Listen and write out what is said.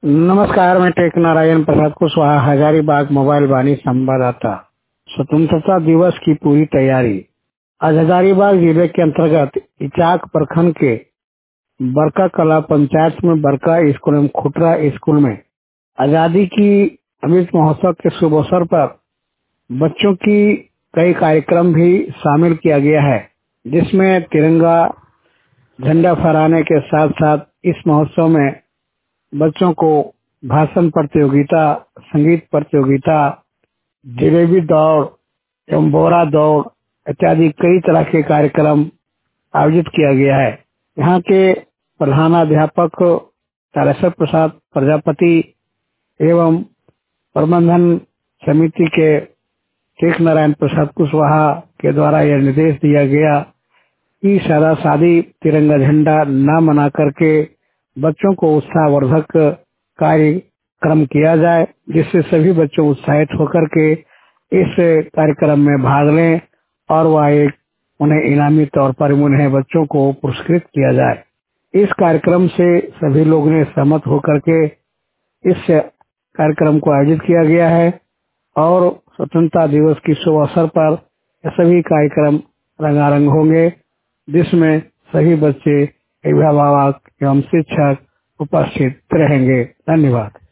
नमस्कार, मैं टेक नारायण प्रसाद कुशवाहा, हजारीबाग मोबाइल वाणी संवाददाता। स्वतंत्रता दिवस की पूरी तैयारी। आज हजारीबाग जिले के अंतर्गत इचाक प्रखंड के बरका कला पंचायत में बरका स्कूल में खुटरा स्कूल में आजादी की अमृत महोत्सव के शुभ अवसर पर बच्चों की कई कार्यक्रम भी शामिल किया गया है, जिसमें तिरंगा झंडा फहराने के साथ साथ इस महोत्सव में बच्चों को भाषण प्रतियोगिता, संगीत प्रतियोगिता, जिलेबी दौड़ एवं बोरा दौड़ इत्यादि कई तरह के कार्यक्रम आयोजित किया गया है। यहाँ के प्रधानाध्यापक तारेश्वर प्रसाद प्रजापति एवं प्रबंधन समिति के टेक नारायण प्रसाद कुशवाहा के द्वारा यह निर्देश दिया गया कि सादा शादी तिरंगा झंडा न मना करके बच्चों को उत्साहवर्धक कार्यक्रम किया जाए, जिससे सभी बच्चों उत्साहित होकर के इस कार्यक्रम में भाग लें और वह उन्हें इनामी तौर पर उन्हें बच्चों को पुरस्कृत किया जाए। इस कार्यक्रम से सभी लोगों ने सहमत होकर के इस कार्यक्रम को आयोजित किया गया है और स्वतंत्रता दिवस की शुभ अवसर पर सभी कार्यक्रम रंगारंग होंगे, जिसमें सभी बच्चे, अभिभावक एवं शिक्षक उपस्थित रहेंगे। धन्यवाद।